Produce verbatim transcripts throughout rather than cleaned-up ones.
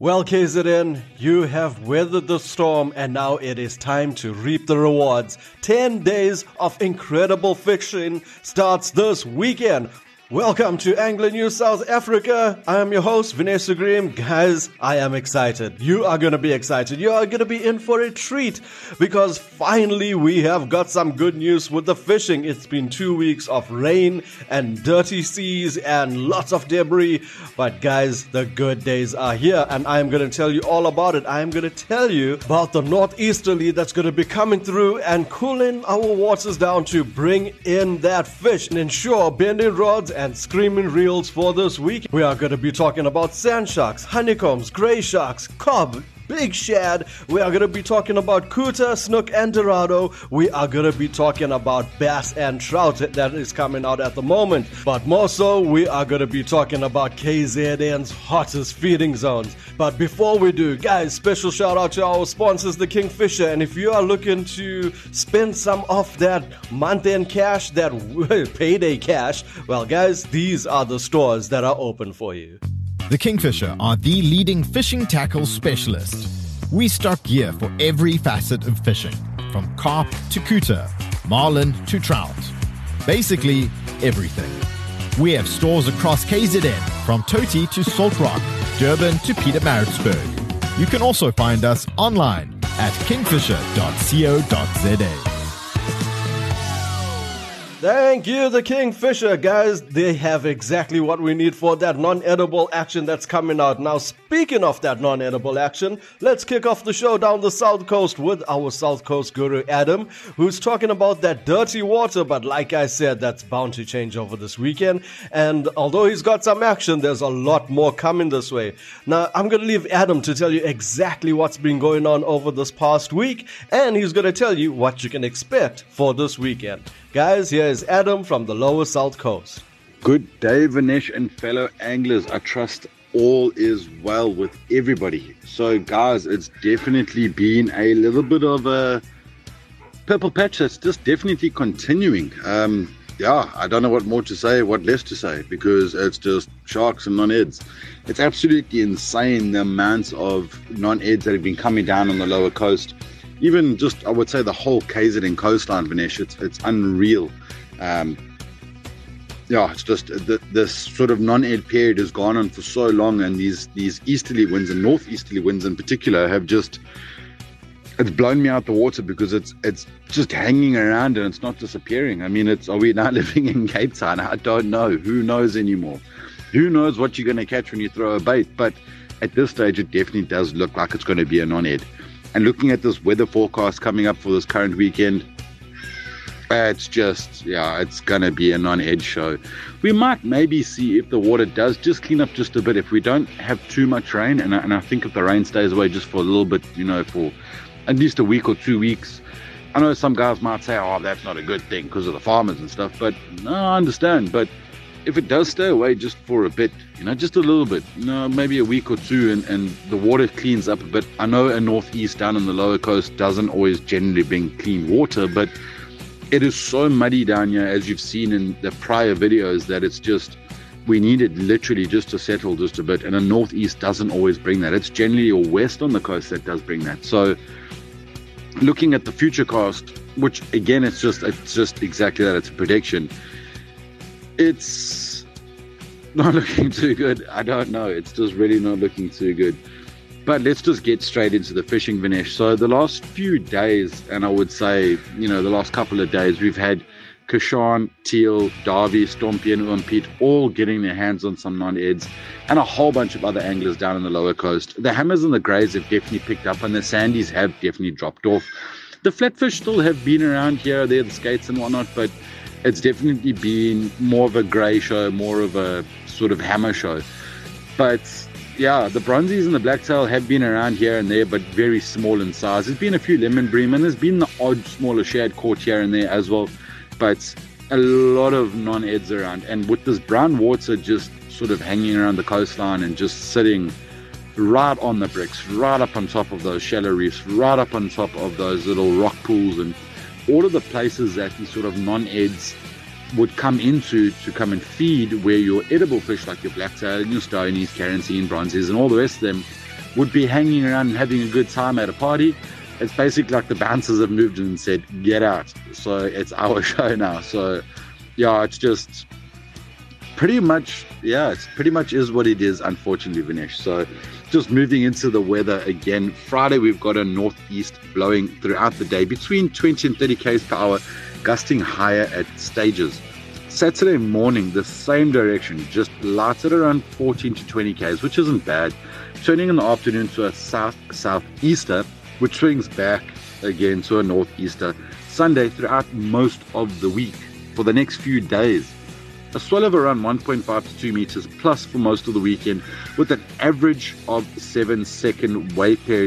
Well, K Z N, you have weathered the storm and now it is time to reap the rewards. ten days of incredible fishing starts this weekend. Welcome to Angler News South Africa. I am your host, Vanessa Graham. Guys, I am excited. You are going to be excited. You are going to be in for a treat because finally we have got some good news with the fishing. It's been two weeks of rain and dirty seas and lots of debris. But guys, the good days are here and I am going to tell you all about it. I am going to tell you about the northeasterly that's going to be coming through and cooling our waters down to bring in that fish and ensure bending rods and and screaming reels for this week. We are going to be talking about sand sharks, honeycombs, grey sharks, cob, big shad. We are going to be talking about kuta, snook, and dorado. We are going to be talking about bass and trout that is coming out at the moment. But more so, we are going to be talking about K Z N's hottest feeding zones. But before we do, guys, special shout out to our sponsors, the Kingfisher. And if you are looking to spend some of that month-end cash, that payday cash, well, guys, these are the stores that are open for you. The Kingfisher are the leading fishing tackle specialist. We stock gear for every facet of fishing, from carp to kuta, marlin to trout. Basically, everything. We have stores across K Z N, from Toti to Salt Rock, Durban to Pietermaritzburg. You can also find us online at kingfisher dot co dot za. Thank you, the Kingfisher, guys. They have exactly what we need for that non-edible action that's coming out. Now, speaking of that non-edible action, let's kick off the show down the South Coast with our South Coast guru, Adam, who's talking about that dirty water. But like I said, that's bound to change over this weekend. And although he's got some action, there's a lot more coming this way. Now, I'm going to leave Adam to tell you exactly what's been going on over this past week. And he's going to tell you what you can expect for this weekend. Guys, here is Adam from the lower South Coast. Good day, Vinesh and fellow anglers. I trust all is well with everybody. So, guys, it's definitely been a little bit of a purple patch that's just definitely continuing. Um, yeah, I don't know what more to say, what less to say, because it's just sharks and non-eds. It's absolutely insane the amounts of non-eds that have been coming down on the lower coast. Even just, I would say, the whole K Z N coastline, Vinesh, it's, it's unreal. Um, yeah, it's just, the, this sort of non-ed period has gone on for so long, and these, these easterly winds and northeasterly winds in particular have just, it's blown me out the water because it's it's just hanging around and it's not disappearing. I mean, it's, are we now living in Cape Town? I don't know. Who knows anymore? Who knows what you're going to catch when you throw a bait? But at this stage, it definitely does look like it's going to be a non-ed. And looking at this weather forecast coming up for this current weekend, it's just, yeah, it's going to be a non-ed show. We might maybe see if the water does just clean up just a bit, if we don't have too much rain. And I, and I think if the rain stays away just for a little bit, you know, for at least a week or two weeks. I know some guys might say, oh, that's not a good thing because of the farmers and stuff. But no, I understand. But if it does stay away just for a bit, you know, just a little bit, you know, maybe a week or two, and, and the water cleans up a bit. I know a northeast down on the lower coast doesn't always generally bring clean water, but it is so muddy down here, as you've seen in the prior videos, that it's just, we need it literally just to settle just a bit. And a northeast doesn't always bring that. It's generally a west on the coast that does bring that. So looking at the future cast, which again, it's just, it's just exactly that. It's a prediction. It's not looking too good. I don't know. It's just really not looking too good. But let's just get straight into the fishing, Vinesh. So the last few days, and I would say, you know, the last couple of days, we've had Kashan, Teal, Darby, Stompy, and Umpete all getting their hands on some non-eds, and a whole bunch of other anglers down on the lower coast. The hammers and the greys have definitely picked up, and the sandies have definitely dropped off. The flatfish still have been around here, there, the skates and whatnot, but it's definitely been more of a grey show, more of a sort of hammer show. But yeah, the bronzies and the blacktail have been around here and there, but very small in size. There's been a few lemon bream, and there's been the odd smaller shad caught here and there as well. But a lot of non-eds around. And with this brown water just sort of hanging around the coastline and just sitting right on the bricks, right up on top of those shallow reefs, right up on top of those little rock pools, and all of the places that these sort of non-eds would come into to come and feed, where your edible fish like your blacktail and your stonies, carancy, bronzies and all the rest of them would be hanging around and having a good time at a party. It's basically like the bouncers have moved in and said, get out. So it's our show now. So yeah, it's just pretty much, yeah, it's pretty much is what it is, unfortunately, Vinesh. So just moving into the weather again, Friday we've got a northeast blowing throughout the day between twenty and thirty k's per hour, gusting higher at stages. Saturday morning, the same direction, just lights at around fourteen to twenty k's, which isn't bad. Turning in the afternoon to a south-southeaster, which swings back again to a northeaster. Sunday throughout most of the week. For the next few days, a swell of around one point five to two meters plus for most of the weekend, with an average of seven second wave period.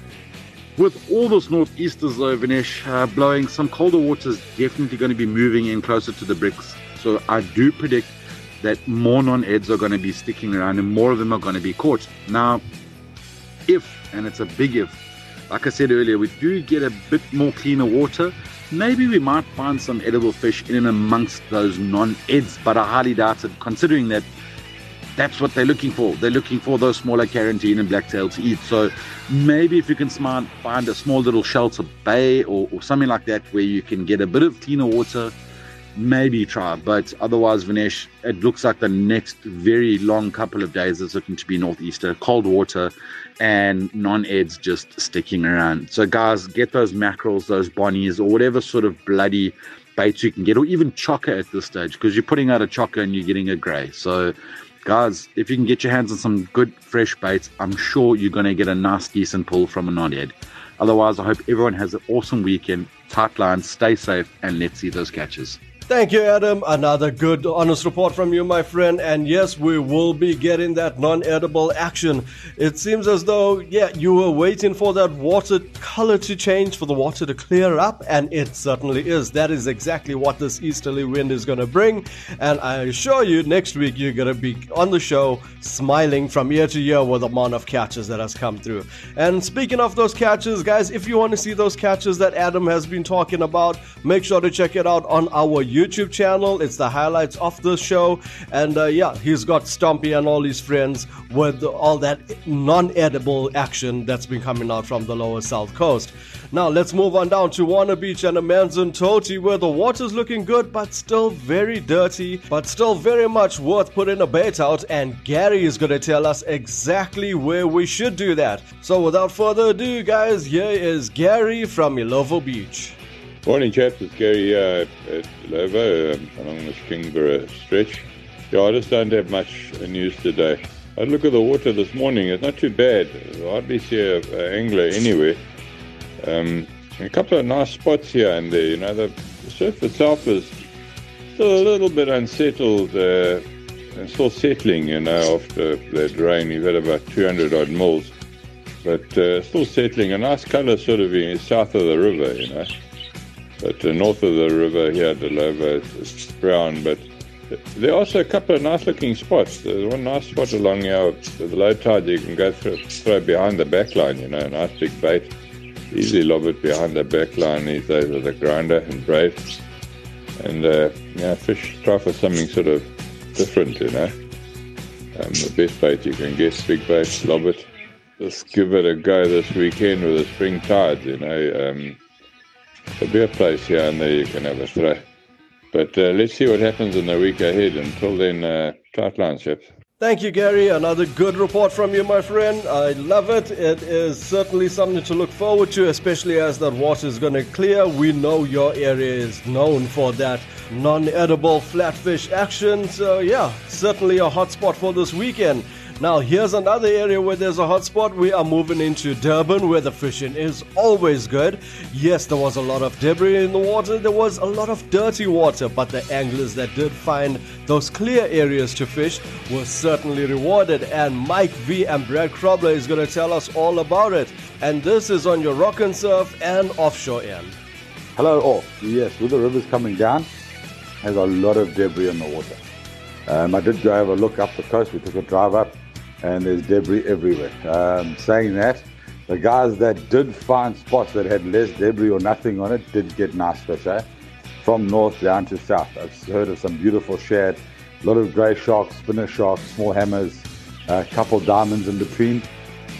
With all those northeasters though, Vinesh, uh, blowing, some colder water is definitely going to be moving in closer to the bricks. So I do predict that more non-eds are going to be sticking around and more of them are going to be caught. Now, if, and it's a big if, like I said earlier, we do get a bit more cleaner water, maybe we might find some edible fish in and amongst those non-eds, but I highly doubt it, considering that that's what they're looking for. They're looking for those smaller carantine and blacktail to eat. So maybe if you can smart, find a small little shelter bay or, or something like that where you can get a bit of cleaner water, maybe try. But otherwise, Vinesh, it looks like the next very long couple of days is looking to be northeaster, cold water, and non-eds just sticking around. So guys, get those mackerels, those bonnies, or whatever sort of bloody baits you can get, or even chocker at this stage, because you're putting out a chocker and you're getting a grey. So guys, if you can get your hands on some good fresh baits, I'm sure you're going to get a nice decent pull from a non-ed. Otherwise, I hope everyone has an awesome weekend. Tight lines, stay safe, and let's see those catches. Thank you, Adam. Another good, honest report from you, my friend. And yes, we will be getting that non-edible action. It seems as though, yeah, you were waiting for that water color to change, for the water to clear up, and it certainly is. That is exactly what this easterly wind is going to bring. And I assure you, next week you're going to be on the show smiling from ear to ear with the amount of catches that has come through. And speaking of those catches, guys, if you want to see those catches that Adam has been talking about, make sure to check it out on our YouTube channel. It's the highlights of the show, and uh, yeah, he's got Stompy and all his friends with all that non-edible action that's been coming out from the lower south coast. Now let's move on down to Warner Beach and Amanzimtoti, where the water's looking good but still very dirty, but still very much worth putting a bait out, and Gary is going to tell us exactly where we should do that. So without further ado, guys, here is Gary from Illovo Beach. Morning, chaps. It's Gary uh, at Illovo um, along this Kingborough stretch. Yeah, I just don't have much news today. I look at the water this morning. It's not too bad. I hardly see an angler anywhere. Um, a couple of nice spots here and there. You know, the surf itself is still a little bit unsettled uh, and still settling. You know, after that rain, we've had about two hundred odd mils, but uh, still settling. A nice colour, sort of in south of the river. You know. But uh, north of the river here at Illovo, it's brown, but there are also a couple of nice-looking spots. There's one nice spot along here with the low tide you can go through, throw behind the back line, you know, a nice big bait. Easily lob it behind the back line these days with a grinder and braid. And, uh, yeah, fish try for something sort of different, you know. Um, the best bait you can get, big bait, lob it. Just give it a go this weekend with the spring tides, you know. Um, There'll be a place here and there you can have a throw. But uh, let's see what happens in the week ahead. Until then, uh, tight lines, chaps. Thank you, Gary. Another good report from you, my friend. I love it. It is certainly something to look forward to, especially as that water is going to clear. We know your area is known for that non-edible flatfish action. So, yeah, certainly a hot spot for this weekend. Now, here's another area where there's a hot spot. We are moving into Durban, where the fishing is always good. Yes, there was a lot of debris in the water. There was a lot of dirty water, but the anglers that did find those clear areas to fish were certainly rewarded. And Mike V and Brad Krobler is going to tell us all about it. And this is on your rock and surf and offshore end. Hello all. Yes, with the rivers coming down, there's a lot of debris in the water. Um, I did go have a look up the coast. We took a drive up, and there's debris everywhere. Um, saying that, the guys that did find spots that had less debris or nothing on it did get nice fish, eh? From north down to south. I've heard of some beautiful shad, a lot of grey sharks, spinner sharks, small hammers, a couple diamonds in between.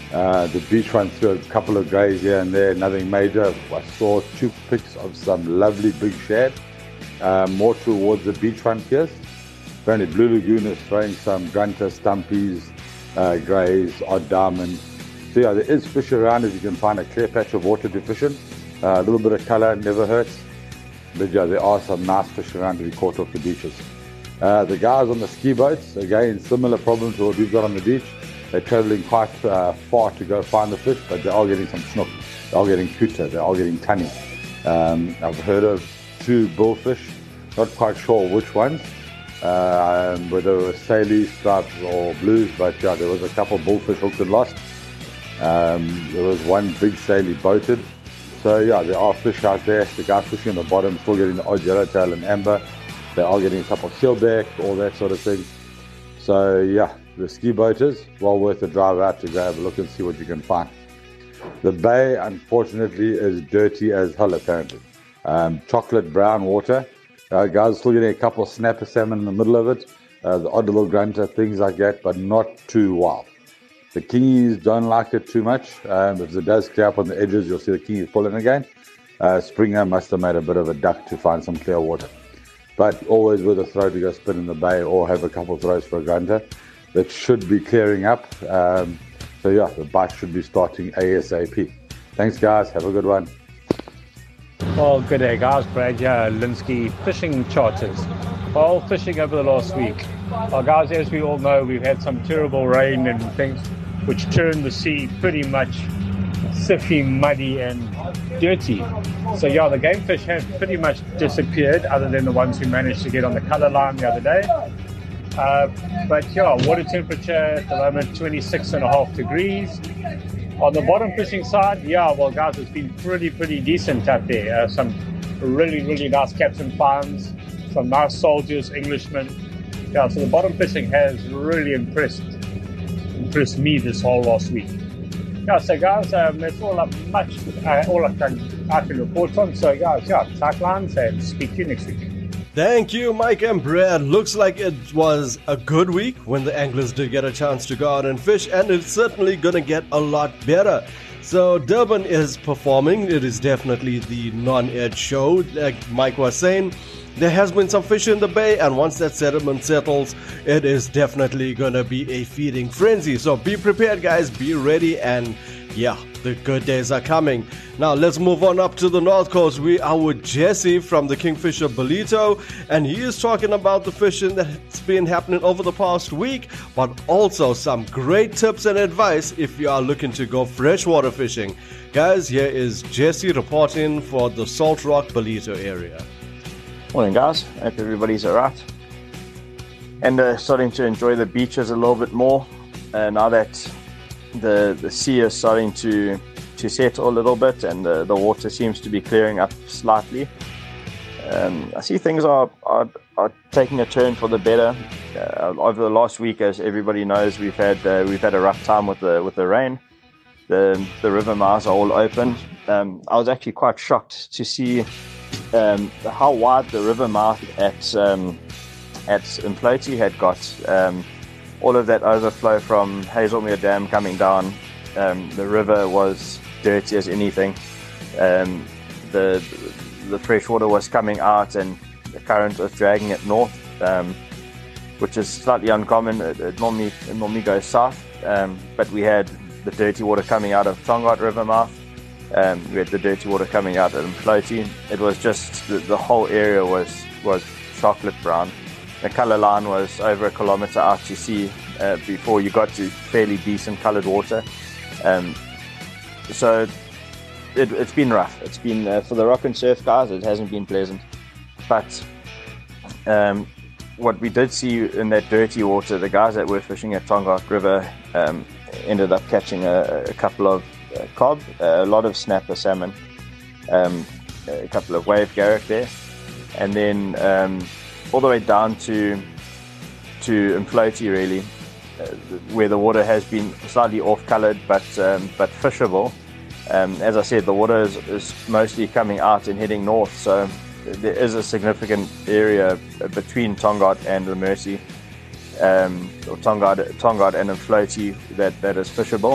Uh, the beach went through a couple of grays here and there, nothing major. I saw two pics of some lovely big shad, uh, more towards the beachfront piers. Apparently Blue Lagoon is throwing some grunter, stumpies, uh, greys, odd diamond. So yeah, there is fish around if you can find a clear patch of water to fish in. Uh, a little bit of colour never hurts. But yeah, there are some nice fish around to be caught off the beaches. Uh, the guys on the ski boats, again, similar problem to what we've got on the beach. They're travelling quite uh, far to go find the fish, but they're all getting some snook. They're all getting kuta, they're all getting tunny. Um, I've heard of two bullfish, not quite sure which ones, uh, whether it was Saley, stripes or blues, but yeah, there was a couple bullfish hooked and lost. Um, there was one big Saley boated. So yeah, there are fish out there. The guys fishing on the bottom still getting the odd yellowtail and amber. They're all getting a couple of keelback, all that sort of thing. So yeah, the ski boaters, well worth a drive out to go have a look and see what you can find. The bay, unfortunately, is dirty as hell apparently. Um, chocolate brown water. Uh, guys still getting a couple of snapper salmon in the middle of it. Uh, the odd little grunter, things like that, but not too wild. The kingies don't like it too much. Um, if it does clear up on the edges, you'll see the kingies pulling again. Uh, Springer must have made a bit of a duck to find some clear water. But always with a throw to go spin in the bay or have a couple of throws for a grunter. That should be clearing up. Um, so yeah, the bite should be starting ASAP. Thanks guys, have a good one. Well, good day guys, Brad here, Linsky Fishing Charters. Well, fishing over the last week. Well guys, as we all know, we've had some terrible rain and things which turned the sea pretty much siffy, muddy and dirty. So yeah, the game fish have pretty much disappeared other than the ones who managed to get on the colour line the other day. Uh, but yeah, water temperature at the moment twenty-six and a half degrees. On the bottom fishing side, yeah, well guys, it's been pretty, pretty decent out there. Uh, some really, really nice caps and fines, some nice soldiers, Englishmen. Yeah, so the bottom fishing has really impressed impressed me this whole last week. Yeah, so guys, um, that's all I've much, uh, all I can, I can report on. So guys, yeah, tight lines and speak to you next week. Thank you, Mike and Brad. Looks like it was a good week when the anglers did get a chance to go out and fish, and it's certainly going to get a lot better. So Durban is performing. It is definitely the non-edge show, like Mike was saying. There has been some fish in the bay, and once that sediment settles, it is definitely going to be a feeding frenzy. So be prepared, guys. Be ready, and yeah, the good days are coming. Now let's move on up to the North Coast. We are with Jesse from the Kingfisher Ballito, and he is talking about the fishing that's been happening over the past week, but also some great tips and advice if you are looking to go freshwater fishing. Guys, here is Jesse reporting for the Salt Rock Ballito area. Morning guys, hope everybody's alright and uh, starting to enjoy the beaches a little bit more uh, now that the the sea is starting to to settle a little bit and the, the water seems to be clearing up slightly. um, I see things are, are, are taking a turn for the better. Uh, over the last week, as everybody knows, we've had uh, we've had a rough time with the with the rain. The the river mouths are all open. um, I was actually quite shocked to see Um, how wide the river mouth at um, at Mfloti had got. Um, all of that overflow from Hazelmere Dam coming down, um, the river was dirty as anything. Um, the the fresh water was coming out and the current was dragging it north, um, which is slightly uncommon. It, it normally it normally goes south, um, but we had the dirty water coming out of Tongaat River mouth. Um, we had the dirty water coming out of Mfloti. It was just the, the whole area was was chocolate brown. The colour line was over a kilometre out to sea uh, before you got to fairly decent coloured water. Um, so it, it's been rough. It's been uh, for the rock and surf guys. It hasn't been pleasant. But um, what we did see in that dirty water, the guys that were fishing at Tongaat River um, ended up catching a, a couple of Uh, cob, uh, a lot of snapper salmon, um, a couple of wave garrick there, and then um, all the way down to to Mfloti really, uh, where the water has been slightly off-coloured but um, but fishable. Um, as I said, the water is, is mostly coming out and heading north, so there is a significant area between Tongaat and the Mersey, um, or Tongaat, Tongaat and Mfloti that that is fishable.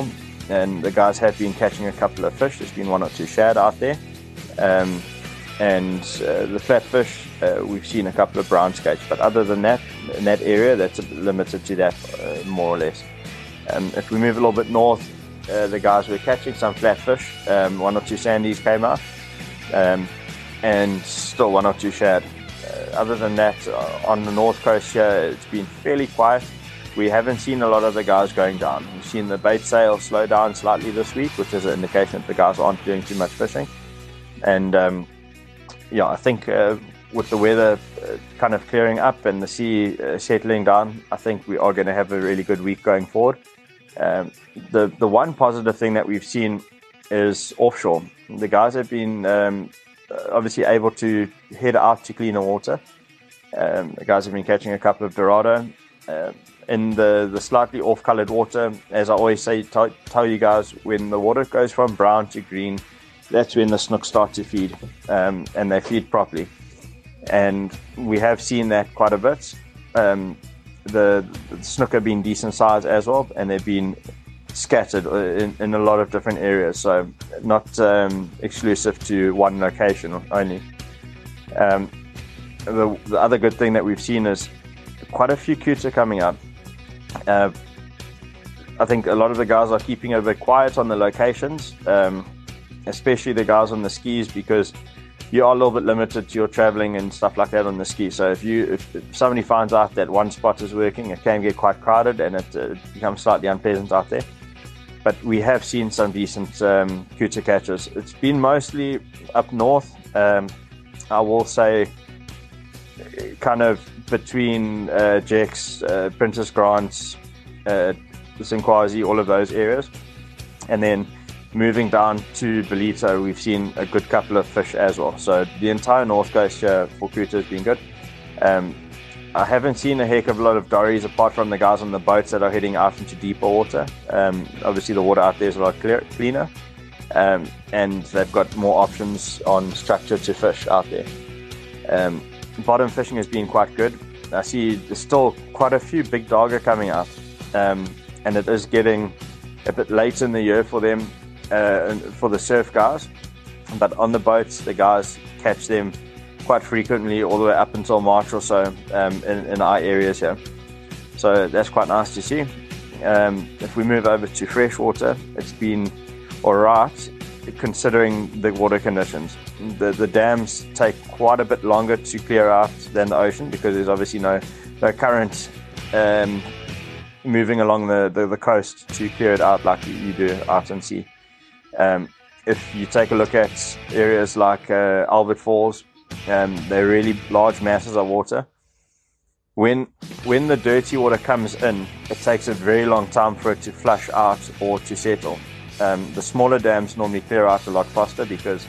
and the guys have been catching a couple of fish. There's been one or two shad out there. Um, and uh, the flatfish, uh, we've seen a couple of brown skates. But other than that, in that area, that's limited to that, uh, more or less. Um, if we move a little bit north, uh, the guys were catching some flatfish. Um, one or two sandies came out. Um, and still one or two shad. Uh, other than that, uh, on the north coast here, it's been fairly quiet. We haven't seen a lot of the guys going down. We've seen the bait sales slow down slightly this week, which is an indication that the guys aren't doing too much fishing. And um, yeah, I think uh, with the weather uh, kind of clearing up and the sea uh, settling down, I think we are going to have a really good week going forward. Um, the the one positive thing that we've seen is offshore. The guys have been um, obviously able to head out to cleaner water. Um, the guys have been catching a couple of Dorado. Uh, in the, the slightly off-coloured water, as I always say, t- tell you guys, when the water goes from brown to green, that's when the snook start to feed, um, and they feed properly. And we have seen that quite a bit. Um, the, the snook have been decent size as well, and they've been scattered in, in a lot of different areas, so not um, exclusive to one location only. Um, the, the other good thing that we've seen is quite a few coots coming up. Uh, I think a lot of the guys are keeping it a bit quiet on the locations, um, especially the guys on the skis, because you are a little bit limited to your traveling and stuff like that on the ski. So if you if, if somebody finds out that one spot is working, it can get quite crowded and it uh, becomes slightly unpleasant out there. But we have seen some decent um, cooter catches. It's been mostly up north. Um, I will say kind of between uh, Jex, uh, Princess Grants, uh, Sinkwazi, all of those areas. And then moving down to Belito, we've seen a good couple of fish as well. So the entire north coast here for cooter has been good. Um, I haven't seen a heck of a lot of dories apart from the guys on the boats that are heading out into deeper water. Um, obviously the water out there is a lot clear, cleaner. Um, and they've got more options on structure to fish out there. Um, Bottom fishing has been quite good. I see there's still quite a few big dogger coming out, um, and it is getting a bit late in the year for them, uh, for the surf guys. But on the boats, the guys catch them quite frequently, all the way up until March or so, um, in, in our areas here. So that's quite nice to see. Um, if we move over to freshwater, it's been alright, considering the water conditions. The the dams take quite a bit longer to clear out than the ocean, because there's obviously no, no current um, moving along the, the, the coast to clear it out like you do out in sea. Um, if you take a look at areas like uh, Albert Falls, um, they're really large masses of water. When when the dirty water comes in, it takes a very long time for it to flush out or to settle. Um, the smaller dams normally clear out a lot faster, because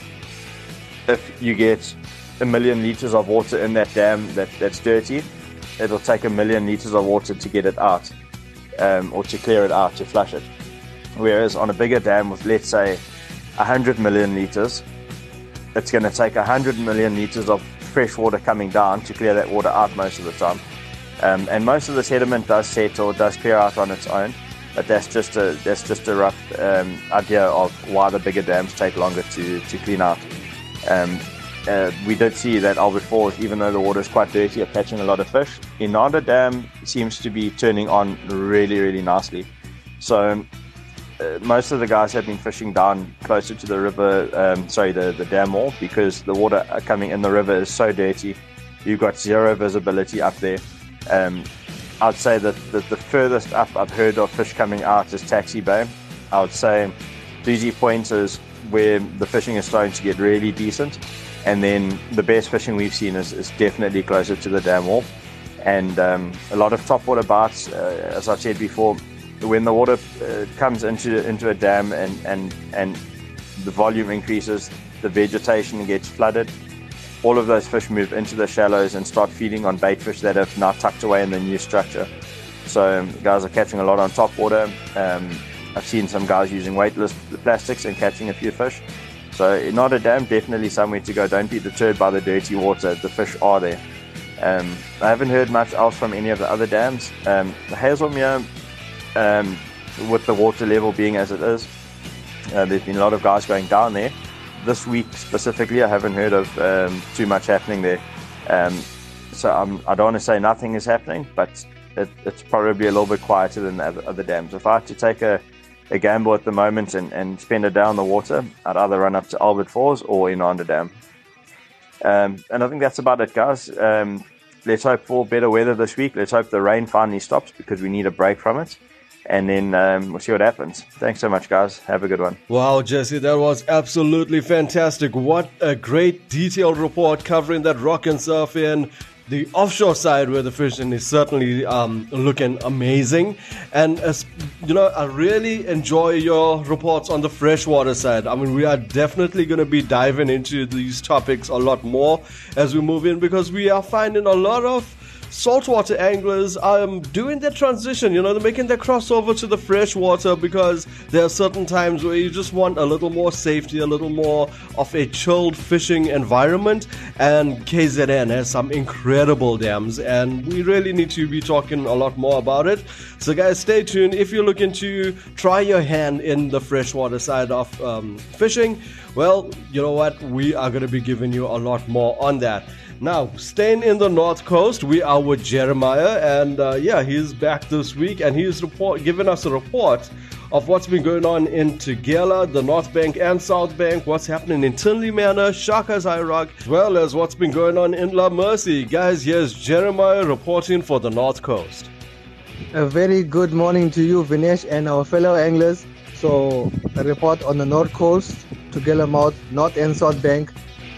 if you get a million liters of water in that dam that, that's dirty, it'll take a million liters of water to get it out, um, or to clear it out, to flush it. Whereas on a bigger dam with, let's say, one hundred million liters, it's going to take one hundred million liters of fresh water coming down to clear that water out most of the time. Um, and most of the sediment does settle, does clear out on its own. But that's just a that's just a rough um, idea of why the bigger dams take longer to, to clean out. Um, uh, we did see that Albert Falls, even though the water is quite dirty, are catching a lot of fish. Inanda Dam seems to be turning on really, really nicely. So uh, most of the guys have been fishing down closer to the river, um, sorry, the, the dam wall, because the water coming in the river is so dirty. You've got zero visibility up there. Um, I'd say that the, the furthest up I've heard of fish coming out is Taxi Bay. I would say Doozy Point is where the fishing is starting to get really decent. And then the best fishing we've seen is, is definitely closer to the dam wall. And um, a lot of topwater bites, uh, as I said before, when the water uh, comes into into a dam and, and, and the volume increases, the vegetation gets flooded, all of those fish move into the shallows and start feeding on bait fish that have now tucked away in the new structure. So um, guys are catching a lot on top water. Um, I've seen some guys using weightless plastics and catching a few fish. So Inanda Dam, definitely somewhere to go. Don't be deterred by the dirty water. The fish are there. Um, I haven't heard much else from any of the other dams. Um, Hazelmere, um, with the water level being as it is, uh, there's been a lot of guys going down there. This week specifically, I haven't heard of um, too much happening there. Um, so I'm, I don't want to say nothing is happening, but it, it's probably a little bit quieter than the other, other dams. If I had to take a, a gamble at the moment and, and spend it down the water, I'd either run up to Albert Falls or Inanda Dam. Um, and I think that's about it, guys. Um, let's hope for better weather this week. Let's hope the rain finally stops because we need a break from it. And then um, we'll see what happens. Thanks so much, guys. Have a good one. Wow, Jesse, that was absolutely fantastic. What a great detailed report covering that rock and surf in the offshore side where the fishing is certainly um, looking amazing. And, as, you know, I really enjoy your reports on the freshwater side. I mean, we are definitely going to be diving into these topics a lot more as we move in because we are finding a lot of saltwater anglers um doing their transition, you know, they're making their crossover to the freshwater because there are certain times where you just want a little more safety, a little more of a chilled fishing environment, and K Z N has some incredible dams and we really need to be talking a lot more about it. So guys, stay tuned. If you're looking to try your hand in the freshwater side of um, fishing, well, you know what, we are going to be giving you a lot more on that. Now, staying in the North Coast, we are with Jeremiah, and uh, yeah, he's back this week, and he's report, giving us a report of what's been going on in Tugela, the North Bank and South Bank, what's happening in Tinley Manor, Shaka's High Rock, as well as what's been going on in La Mercy. Guys, here's Jeremiah reporting for the North Coast. A very good morning to you, Vinesh, and our fellow anglers. So, a report on the North Coast, Tugela Mouth, North and South Bank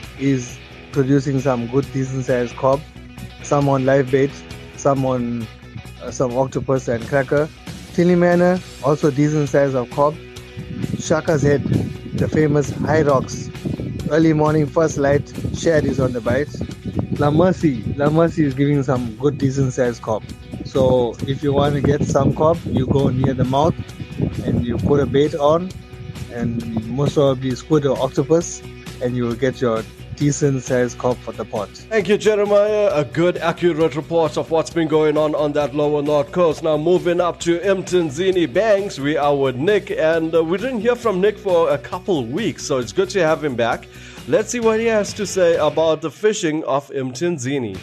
is producing some good decent sized cob, some on live bait, some on uh, some octopus and cracker. Tinley Manor, also decent size of cob. Shaka's Head, the famous high rocks, early morning first light, shad is on the bite. La Mercy, La Mercy is giving some good decent sized cob. So if you want to get some cob, you go near the mouth and you put a bait on and most probably squid or octopus and you will get your decent sized cob for the pot. Thank you, Jeremiah. A good, accurate report of what's been going on on that lower North Coast. Now, moving up to Mtunzini Banks, we are with Nick, and uh, we didn't hear from Nick for a couple weeks, so it's good to have him back. Let's see what he has to say about the fishing of Mtunzini.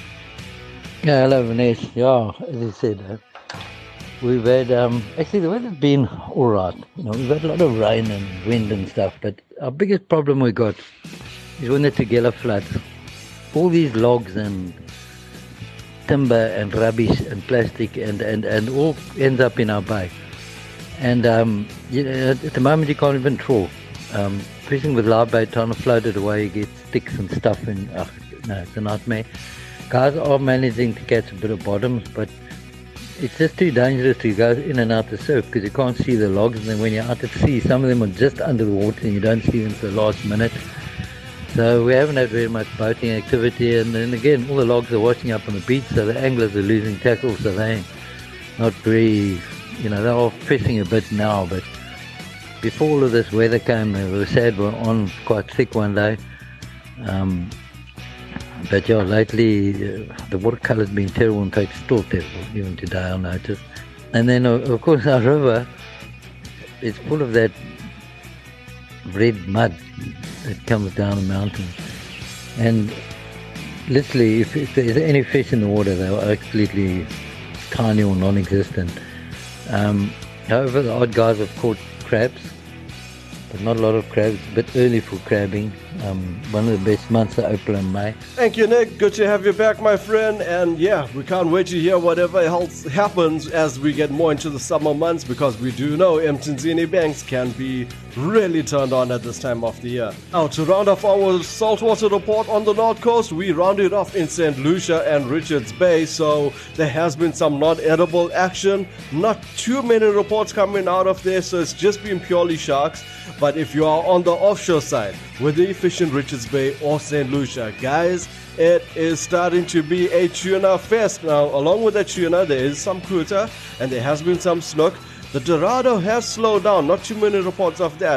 Yeah, hello, Vinesh. Yeah, as I said, uh, we've had, um, actually, the weather's been all right. You know, we've had a lot of rain and wind and stuff, but our biggest problem we got is when the Tugela floods. All these logs and timber and rubbish and plastic and, and, and all ends up in our bay. And um, you know, at the moment you can't even trawl. Um, fishing with live bait, trying to float it away, you get sticks and stuff, and uh, no, it's a nightmare. Guys are managing to catch a bit of bottoms, but it's just too dangerous to go in and out the surf because you can't see the logs, and then when you're out at sea, some of them are just under the water and you don't see them for the last minute. So we haven't had very much boating activity, and then again all the logs are washing up on the beach, so the anglers are losing tackle, so they're not very, you know, they're all fishing a bit now, but before all of this weather came, they were sad, we're on quite thick one day. Um, but yeah, lately uh, the watercolour's been terrible, and it's still terrible, even today I noticed. And then uh, of course our river is full of that red mud that comes down the mountain, and literally if, if there's any fish in the water, they are absolutely tiny or non-existent. Um, however, the odd guys have caught crabs, but not a lot of crabs, a bit early for crabbing. Um, one of the best months are April and May. Thank you, Nick. Good to have you back, my friend. And yeah, we can't wait to hear whatever else happens as we get more into the summer months, because we do know Mtunzini Banks can be really turned on at this time of the year. Now, to round off our saltwater report on the North Coast, we rounded off in Saint Lucia and Richards Bay, so there has been some non-edible action. Not too many reports coming out of there, so it's just been purely sharks. But if you are on the offshore side, whether you fish in Richards Bay or Saint Lucia, guys, it is starting to be a tuna fest. Now, along with the tuna, there is some kuta and there has been some snook. The Dorado has slowed down, not too many reports of that.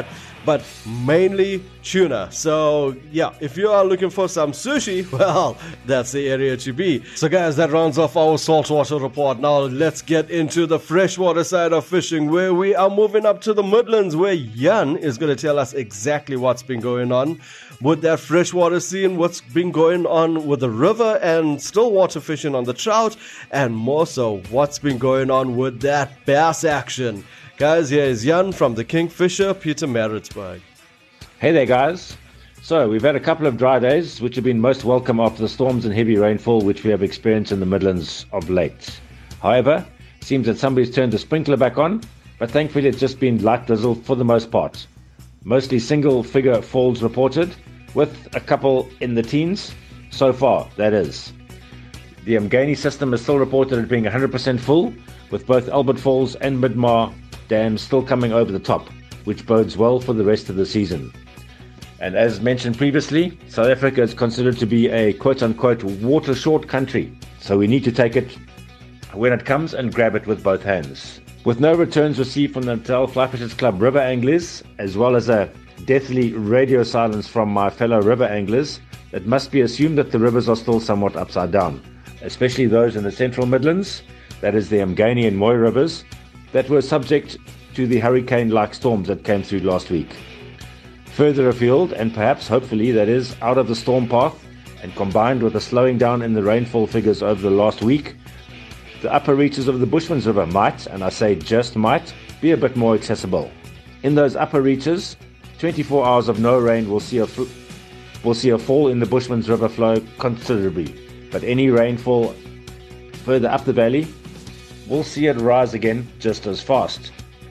but mainly tuna. So yeah, if you are looking for some sushi, well, that's the area to be. So guys, that rounds off our saltwater report. Now let's get into the freshwater side of fishing, where we are moving up to the Midlands, where Jan is going to tell us exactly what's been going on with that freshwater scene, what's been going on with the river and stillwater fishing on the trout, and more so, what's been going on with that bass action. Guys, here is Jan from the Kingfisher, Pietermaritzburg. Hey there, guys. So, we've had a couple of dry days, which have been most welcome after the storms and heavy rainfall which we have experienced in the Midlands of late. However, it seems that somebody's turned the sprinkler back on, but thankfully it's just been light drizzle for the most part. Mostly single-figure falls reported, with a couple in the teens, so far, that is. The Umgeni system is still reported as being one hundred percent full, with both Albert Falls and Midmar dams still coming over the top, which bodes well for the rest of the season. And as mentioned previously, South Africa is considered to be a quote-unquote water-short country, so we need to take it when it comes and grab it with both hands. With no returns received from the Natal Fly Fishers Club river anglers, as well as a deathly radio silence from my fellow river anglers, it must be assumed that the rivers are still somewhat upside down, especially those in the central Midlands, that is the Umgeni and Moy rivers, that were subject to the hurricane-like storms that came through last week. Further afield, and perhaps hopefully that is out of the storm path, and combined with a slowing down in the rainfall figures over the last week, the upper reaches of the Bushmans River might, and I say just might, be a bit more accessible. In those upper reaches, twenty-four hours of no rain will see a fl- will see a fall in the Bushmans River flow considerably, but any rainfall further up the valley will see it rise again just as fast.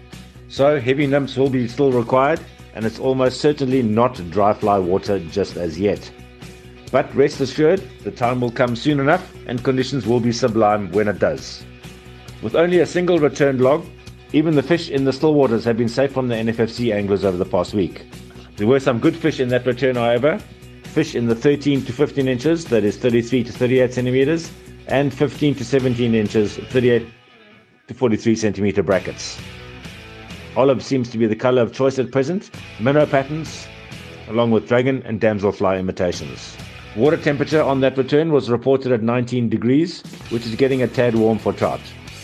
So heavy nymphs will be still required, and it's almost certainly not dry fly water just as yet. But rest assured, the time will come soon enough and conditions will be sublime when it does. With only a single returned log, even the fish in the still waters have been safe from the N F F C anglers over the past week. There were some good fish in that return, however. Fish in the thirteen to fifteen inches, that is thirty-three to thirty-eight centimeters, and fifteen to seventeen inches, thirty-eight to forty-three centimeter brackets. Olive seems to be the color of choice at present, minnow patterns, along with dragon and damselfly imitations. Water temperature on that return was reported at nineteen degrees, which is getting a tad warm for trout.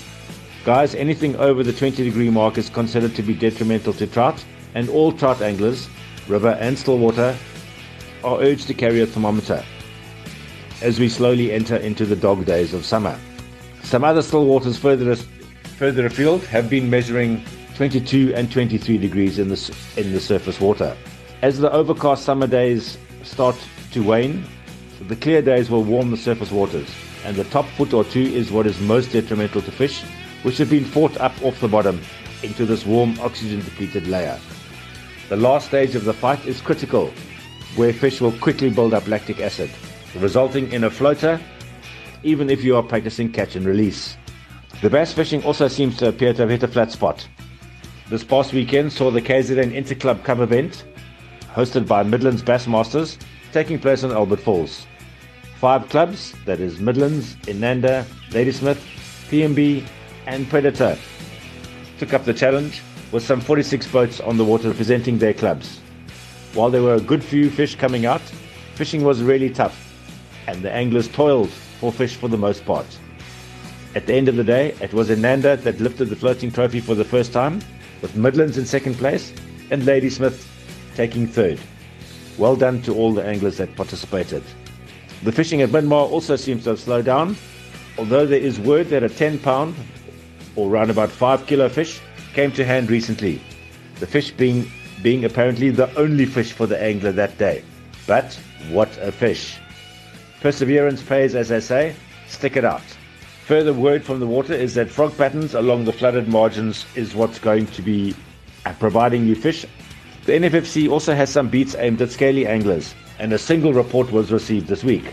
Guys, anything over the twenty degree mark is considered to be detrimental to trout, and all trout anglers, river and still water, are urged to carry a thermometer as we slowly enter into the dog days of summer. Some other still waters further, further afield have been measuring twenty-two and twenty-three degrees in the, in the surface water. As the overcast summer days start to wane, the clear days will warm the surface waters, and the top foot or two is what is most detrimental to fish, which have been fought up off the bottom into this warm oxygen-depleted layer. The last stage of the fight is critical, where fish will quickly build up lactic acid, resulting in a floater, even if you are practicing catch and release. The bass fishing also seems to appear to have hit a flat spot. This past weekend saw the K Z N Interclub Cup event, hosted by Midlands Bassmasters, taking place on Albert Falls. Five clubs, that is Midlands, Inanda, Ladysmith, P M B, and Predator, took up the challenge with some forty-six boats on the water representing their clubs. While there were a good few fish coming out, fishing was really tough, and the anglers toiled for fish for the most part. At the end of the day, it was Inanda that lifted the floating trophy for the first time, with Midlands in second place and Ladysmith taking third. Well done to all the anglers that participated. The fishing at Midmar also seems to have slowed down, although there is word that a ten pound, or round about five kilo fish, came to hand recently. The fish being being apparently the only fish for the angler that day. But what a fish. Perseverance pays, as they say. Stick it out. Further word from the water is that frog patterns along the flooded margins is what's going to be providing you fish. The N F F C also has some beats aimed at scaly anglers, and a single report was received this week.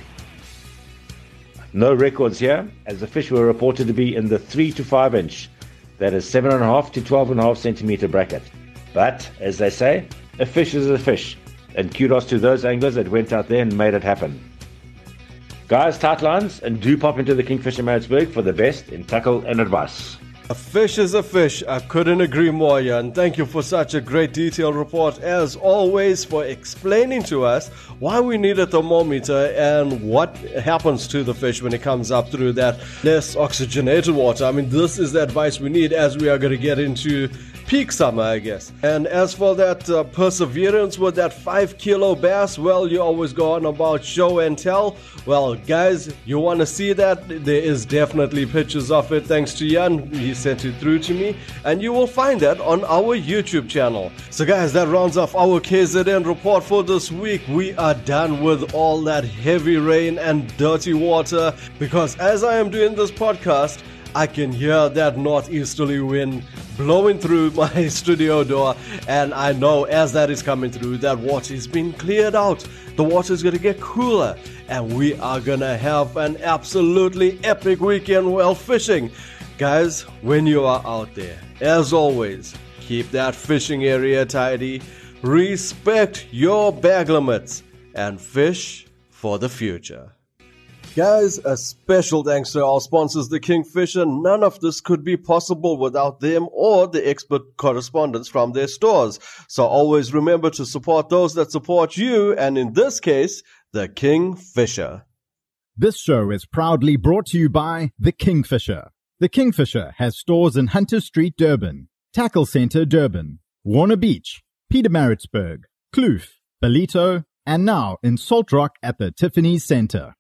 No records here, as the fish were reported to be in the three to five inch, that is seven and a half to twelve and a half centimeter bracket. But, as they say, a fish is a fish, and kudos to those anglers that went out there and made it happen. Guys, tight lines, and do pop into the Kingfisher Maritzburg for the best in tackle and advice. A fish is a fish. I couldn't agree more, Jan. Thank you for such a great detailed report, as always, for explaining to us why we need a thermometer and what happens to the fish when it comes up through that less oxygenated water. I mean, this is the advice we need as we are going to get into peak summer, I guess. And as for that uh, perseverance with that five kilo bass, well, you always go on about show and tell. Well, guys, you want to see that? There is definitely pictures of it, thanks to Jan. He sent it through to me, and you will find that on our YouTube channel. So guys, that rounds off our K Z N report for this week. We are done with all that heavy rain and dirty water, because as I am doing this podcast, I can hear that northeasterly wind blowing through my studio door, and I know as that is coming through, that water is being cleared out. The water is going to get cooler, and we are going to have an absolutely epic weekend while fishing. Guys, when you are out there, as always, keep that fishing area tidy, respect your bag limits, and fish for the future. Guys, a special thanks to our sponsors, the Kingfisher. None of this could be possible without them or the expert correspondents from their stores. So always remember to support those that support you, and in this case, the Kingfisher. This show is proudly brought to you by the Kingfisher. The Kingfisher has stores in Hunter Street, Durban, Tackle Centre, Durban, Warner Beach, Pietermaritzburg, Kloof, Ballito, and now in Salt Rock at the Tiffany's Centre.